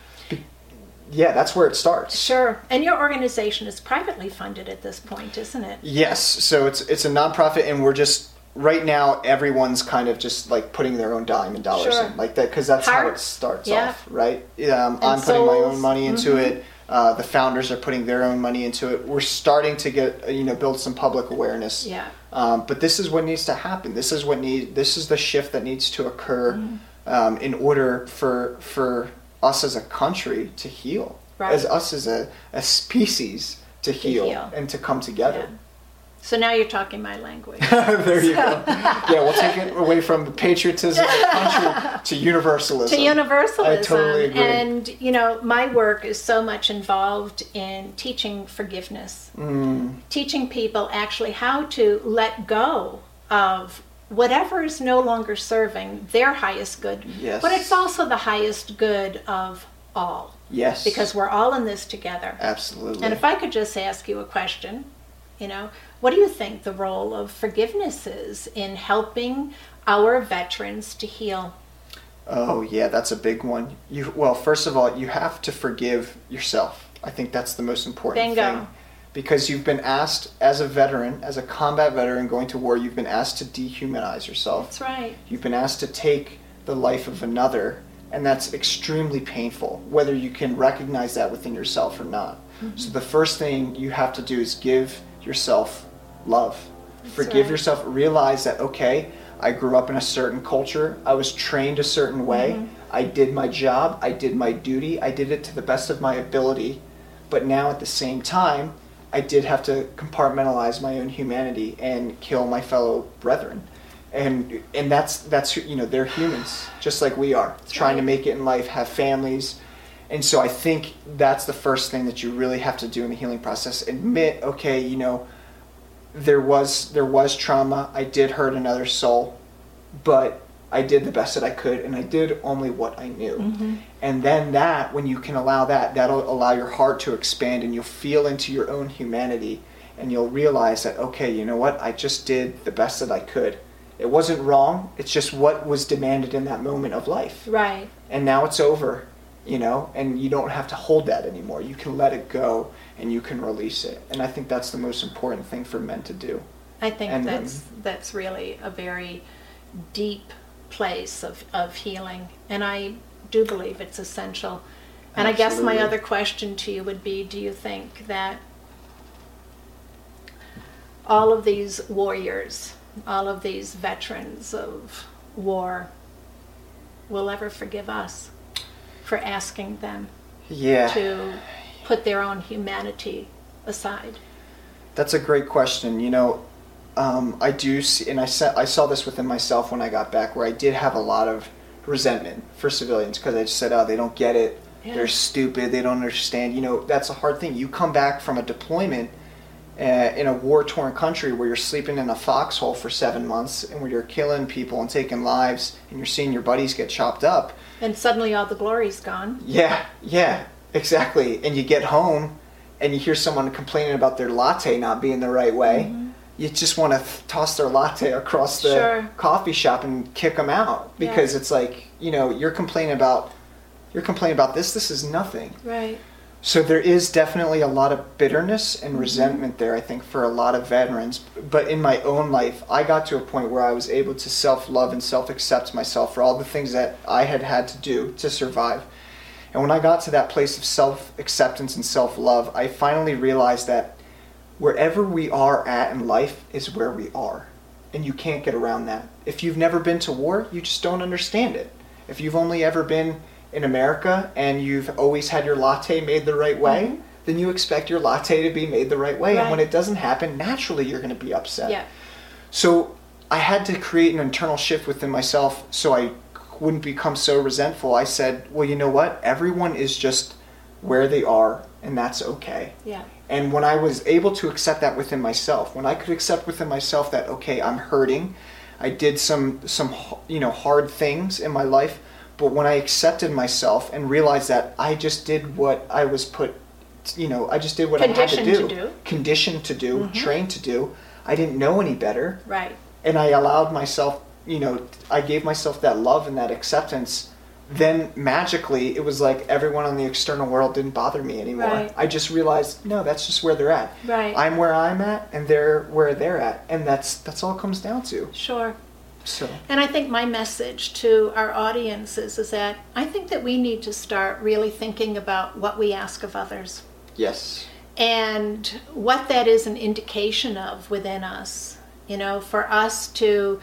Yeah, that's where it starts. Sure. And your organization is privately funded at this point, isn't it? Yes, so it's a nonprofit, and we're just right now everyone's kind of just like putting their own dime and dollars Sure. in, like that, because that's how Heart. it starts Yeah. off, right? I'm putting my souls. own money into it. The founders are putting their own money into it. We're starting to get build some public awareness. Yeah. But this is what needs to happen. This is the shift that needs to occur in order for us as a country to heal, Right. as us as a species to heal and to come together. Yeah. So now you're talking my language. There you go. Yeah, we'll take it away from the patriotism of the country to universalism. To universalism. I totally agree. And, my work is so much involved in teaching forgiveness, teaching people actually how to let go of whatever is no longer serving their highest good. Yes. But it's also the highest good of all. Yes. Because we're all in this together. Absolutely. And if I could just ask you a question, what do you think the role of forgiveness is in helping our veterans to heal? Oh, yeah, that's a big one. Well, first of all, you have to forgive yourself. I think that's the most important Bingo. thing. because you've been asked, as a veteran, as a combat veteran going to war, you've been asked to dehumanize yourself. That's right. You've been asked to take the life of another, and that's extremely painful, whether you can recognize that within yourself or not. So the first thing you have to do is give yourself love. Forgive right. yourself. Realize that, okay, I grew up in a certain culture. I was trained a certain way. I did my job. I did my duty. I did it to the best of my ability. But now at the same time, I did have to compartmentalize my own humanity and kill my fellow brethren. And that's you know, they're humans just like we are, trying to make it in life, have families. And so I think that's the first thing that you really have to do in the healing process. Admit, okay, you know, there was trauma. I did hurt another soul, but I did the best that I could, and I did only what I knew. And then that, when you can allow that, that'll allow your heart to expand, and you'll feel into your own humanity, and you'll realize that, okay, you know what, I just did the best that I could. It wasn't wrong. It's just what was demanded in that moment of life. Right. And now it's over, you know, and you don't have to hold that anymore. You can let it go and you can release it. And I think that's the most important thing for men to do. I think And that's really a very deep place of healing, and I do believe it's essential. And I guess my Absolutely. other question to you would be, do you think that all of these warriors, all of these veterans of war will ever forgive us for asking them Yeah. to put their own humanity aside? That's a great question. You know, I do see, and I saw this within myself when I got back, where I did have a lot of resentment for civilians because I just said, oh, they don't get it. Yeah. They're stupid. They don't understand. You know, that's a hard thing. You come back from a deployment in a war-torn country where you're sleeping in a foxhole for 7 months and where you're killing people and taking lives and you're seeing your buddies get chopped up. And suddenly all the glory's gone. Yeah, exactly. And you get home and you hear someone complaining about their latte not being the right way. You just want to toss their latte across the Sure. coffee shop and kick them out because it's like, you know, you're complaining about this. This is nothing. Right. So there is definitely a lot of bitterness and resentment there, I think, for a lot of veterans. But in my own life, I got to a point where I was able to self-love and self-accept myself for all the things that I had to do to survive. And when I got to that place of self-acceptance and self-love, I finally realized that wherever we are at in life is where we are. And you can't get around that. If you've never been to war, you just don't understand it. If you've only ever been in America and you've always had your latte made the right way, then you expect your latte to be made the right way. And when it doesn't happen, naturally you're going to be upset. Yeah. So I had to create an internal shift within myself so I wouldn't become so resentful. I said, well, you know what? Everyone is just where they are, and that's okay. Yeah. And when I was able to accept that within myself, when I could accept within myself that, okay, I'm hurting, I did some hard things in my life, but when I accepted myself and realized that I just did what I was put, I just did what I had to do. Conditioned to do, trained to do. I didn't know any better. Right. And I allowed myself, I gave myself that love and that acceptance. Then magically, it was like everyone on the external world didn't bother me anymore. Right. I just realized, no, that's just where they're at. Right. I'm where I'm at, and they're where they're at. And that's all it comes down to. Sure. So. And I think my message to our audiences is that I think that we need to start really thinking about what we ask of others. Yes. And what that is an indication of within us. For us to,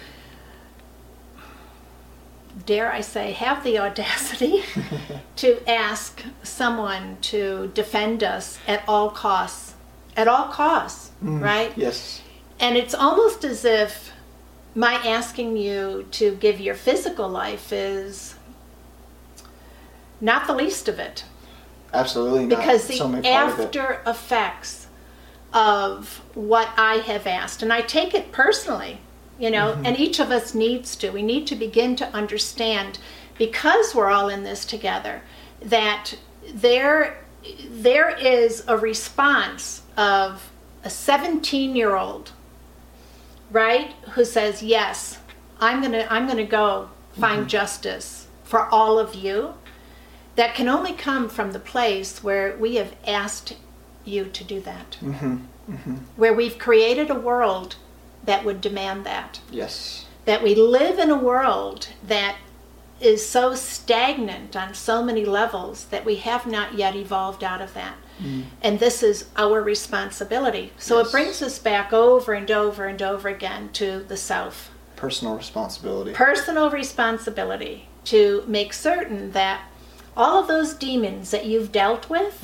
dare I say, have the audacity to ask someone to defend us at all costs. At all costs, right? Yes. And it's almost as if my asking you to give your physical life is not the least of it. Absolutely not. Because It's the only part of it. after effects of what I have asked, and I take it personally, and each of us needs to. We need to begin to understand, because we're all in this together, that there is a response of a 17-year-old, right, who says, yes, I'm gonna go find justice for all of you. That can only come from the place where we have asked you to do that. Where we've created a world that would demand that. Yes. That we live in a world that is so stagnant on so many levels that we have not yet evolved out of that. And this is our responsibility. So Yes. it brings us back over and over and over again to the self. Personal responsibility. Personal responsibility to make certain that all of those demons that you've dealt with,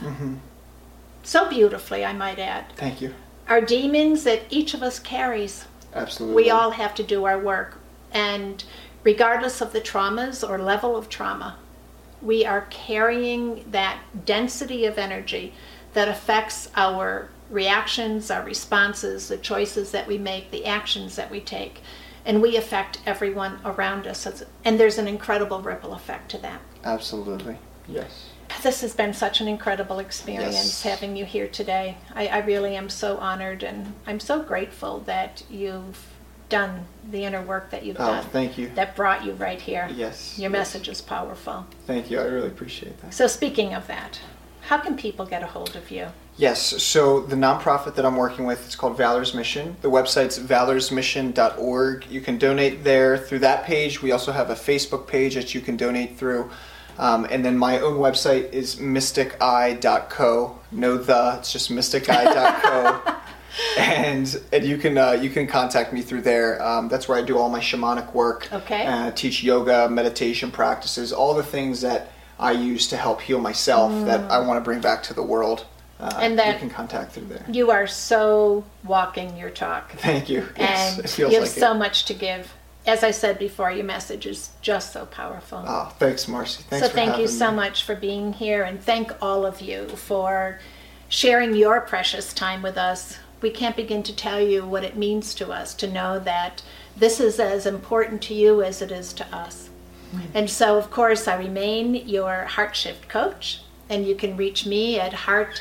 so beautifully, I might add, Thank you. are demons that each of us carries. Absolutely. We all have to do our work. And regardless of the traumas or level of trauma, we are carrying that density of energy that affects our reactions, our responses, the choices that we make, the actions that we take. And we affect everyone around us. And there's an incredible ripple effect to that. Absolutely. Yes. This has been such an incredible experience Yes. having you here today. I really am so honored, and I'm so grateful that you've done the inner work that you've Oh, done. thank you. That brought you right here. Yes. Your yes. message is powerful. Thank you. I really appreciate that. So speaking of that, how can people get a hold of you? Yes, so the nonprofit that I'm working with is called Valor's Mission. The website's valorsmission.org. You can donate there through that page. We also have a Facebook page that you can donate through. And then my own website is mysticeye.co. No the, it's just mysticeye.co. and you can contact me through there. That's where I do all my shamanic work. Okay. Teach yoga, meditation practices, all the things that I use to help heal myself that I want to bring back to the world. And that you can contact through there. You are so walking your talk. Thank you. Yes, And it feels you have like so it. much to give. As I said before, your message is just so powerful. Oh, thanks, Marcy. Thanks So for thank you having so me. much for being here, and thank all of you for sharing your precious time with us. We can't begin to tell you what it means to us to know that this is as important to you as it is to us. And so, of course, I remain your Heart Shift coach, and you can reach me at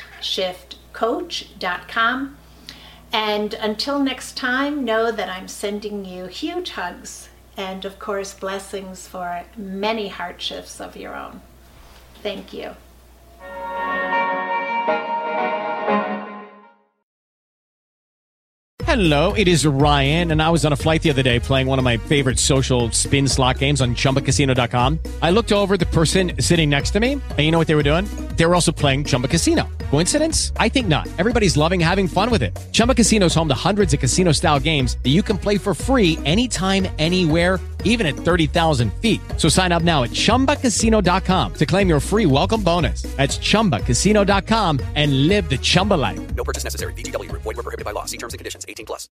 heartshiftcoach.com. And until next time, know that I'm sending you huge hugs and, of course, blessings for many heart shifts of your own. Thank you. Hello, it is Ryan, and I was on a flight the other day playing one of my favorite social spin slot games on ChumbaCasino.com. I looked over at the person sitting next to me, and you know what they were doing? They were also playing Chumba Casino. Coincidence? I think not. Everybody's loving having fun with it. Chumba Casino is home to hundreds of casino-style games that you can play for free anytime, anywhere, even at 30,000 feet. So sign up now at ChumbaCasino.com to claim your free welcome bonus. That's ChumbaCasino.com and live the Chumba life. No purchase necessary. VGW Group. Void where prohibited by law. See terms and conditions. 18+.